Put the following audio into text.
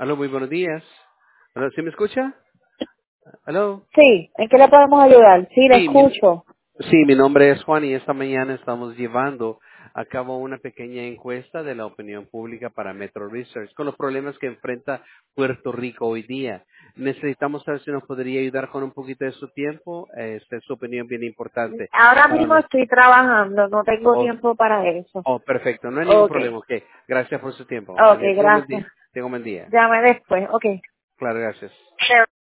Aló, muy buenos días. Aló, ¿sí me escucha? Aló. Sí, ¿en qué le podemos ayudar? Sí, le Sí, escucho. mi nombre es Juan y esta mañana estamos llevando a cabo una pequeña encuesta de la opinión pública para Metro Research con los problemas que enfrenta Puerto Rico hoy día. Necesitamos saber si nos podría ayudar con un poquito de su tiempo. Esta es su opinión bien importante Ahora para mismo nosotros. estoy trabajando, no tengo Oh, tiempo para eso. oh, perfecto, no hay ningún Ok, problema. Ok, gracias por su tiempo. ok, Tengo un buen gracias. día. Tengo un buen día. Llame después, ok. Claro, gracias.